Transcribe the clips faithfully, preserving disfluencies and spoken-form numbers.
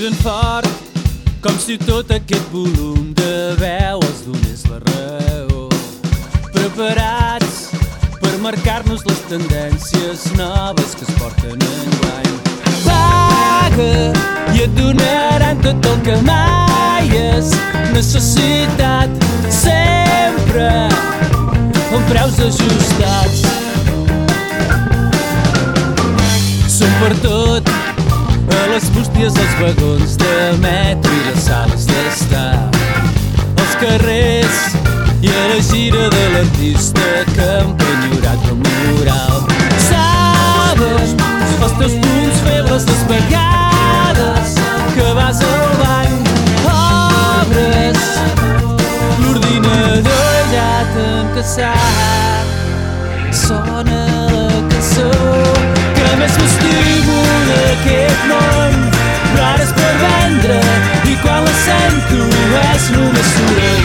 criden fort, com si tot aquest volum de veu els donés la raó. Preparats per marcar-nos les tendències noves que es porten enguany. Paga i et donaran tot el que mai has necessitat, sempre amb preus ajustats. Som per tot, a les bústies, als vagons de metro i les sales d'estar, als carrers i a la gira de l'artista que ha empenyorat el mural. Sabes els teus punts febles, les vegades que vas al bany, obres l'ordinador allà tancassat. Sona la cançó que més m'estimo d'aquest món, però ara és per vendre i quan la sento és només soroll.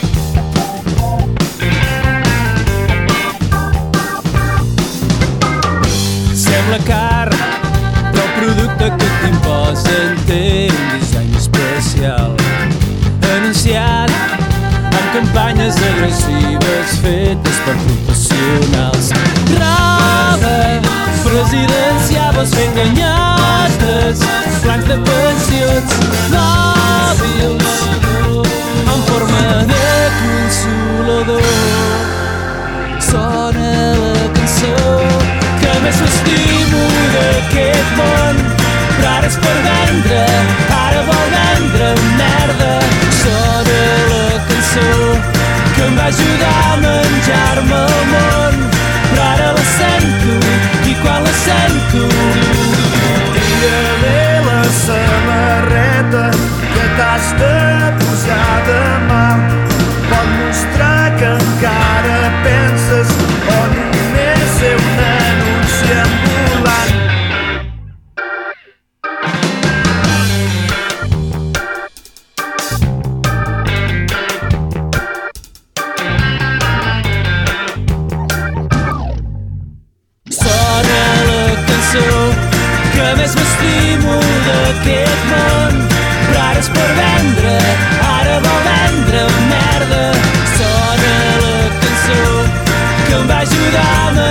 Sembla car, però el producte que t'imposen té un disseny especial, anunciat amb campanyes agressives fetes per professionals. Roba presidencials ben ganyates, blancs de pensions, mòbils en forma de consolador. Sona la cançó que més m'estimo d'aquest món, però ara és per vendre, ara vol vendre merda. Sona la cançó que em va ajudar a menjar-me el món, però ara la sento i quan la sento tira bé la samarreta que t'has de posar demà. Pot mostrar que encara penses o només ser un anunci ambulant. Sona la cançó que més m'estimo d'aquest món, però ara és per vendre, ara vol vendre merda. Sona la cançó que em va ajudar a